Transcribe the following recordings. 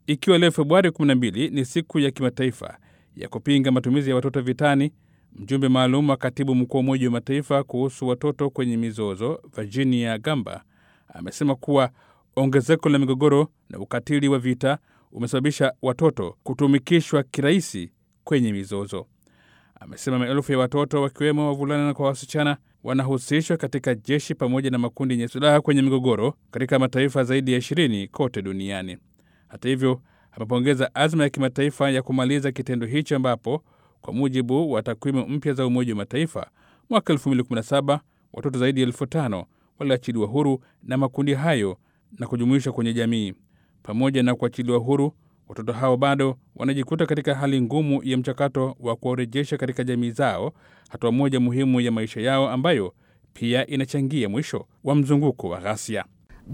Ikiwa leo Februari 12 ni siku ya kimataifa ya kupinga matumizi ya watoto vitani, mjumbe maalum wa katibu mkuu wa Umoja wa Mataifa kuhusu watoto kwenye mizozo, Virginia Gamba, amesema kuwa ongezeko la migogoro na ukatili wa vita umesababisha watoto kutumikishwa kirahisi kwenye mizozo. Amesema maelfu ya watoto wakiwemo wavulana na kwa wasichana wanahusishwa katika jeshi pamoja na makundi yenye silaha kwenye migogoro katika mataifa zaidi ya 20 kote duniani. Hata hivyo, amepongeza azma ya kimataifa ya kumaliza kitendo hicho ambapo kwa mujibu wa takwimu mpya za Umoja wa Mataifa, mwaka 2017 watoto zaidi ya 5,000 waliachiliwa huru na makundi hayo na kujumuishwa kwenye jamii. Pamoja na kuachiliwa huru, watoto hao bado wanajikuta katika hali ngumu ya mchakato wa kuwarejesha katika jamii zao, hatua moja muhimu ya maisha yao ambayo pia inachangia mwisho wa mzunguko wa ghasia.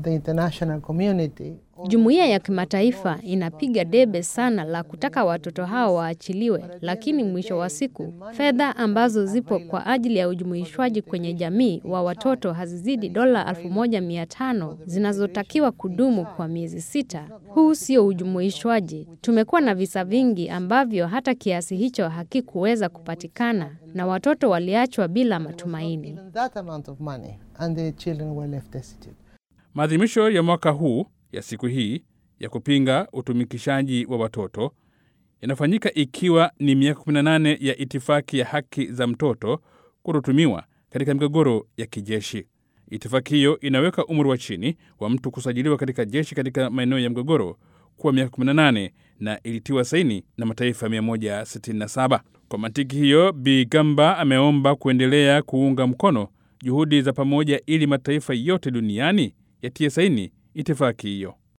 Jumuiya ya kimataifa inapiga debe sana la kutaka watoto hao waachiliwe, lakini mwisho wa siku fedha ambazo zipo kwa ajili ya ujumuishwaji kwenye jamii wa watoto hazizidi dola 1,500 zinazotakiwa kudumu kwa miezi 6. Huu sio ujumuishwaji. Tumekuwa na visa vingi ambavyo hata kiasi hicho hakikuweza kupatikana na watoto waliachwa bila matumaini. Maadhimisho ya mwaka huu ya siku hii ya kupinga utumikishaji wa watoto yanafanyika ikiwa ni miaka 18 ya itifaki ya haki za mtoto kutotumiwa katika migogoro ya kijeshi. Itifaki hiyo inaweka umri wa chini wa mtu kusajiliwa katika jeshi katika maeneo ya mgogoro kuwa miaka 18 na ilitiwa saini na mataifa 167. Kwa mantiki hiyo, Bi Gamba ameomba kuendelea kuunga mkono juhudi za pamoja ili mataifa yote duniani yatie saini itifaki hiyo.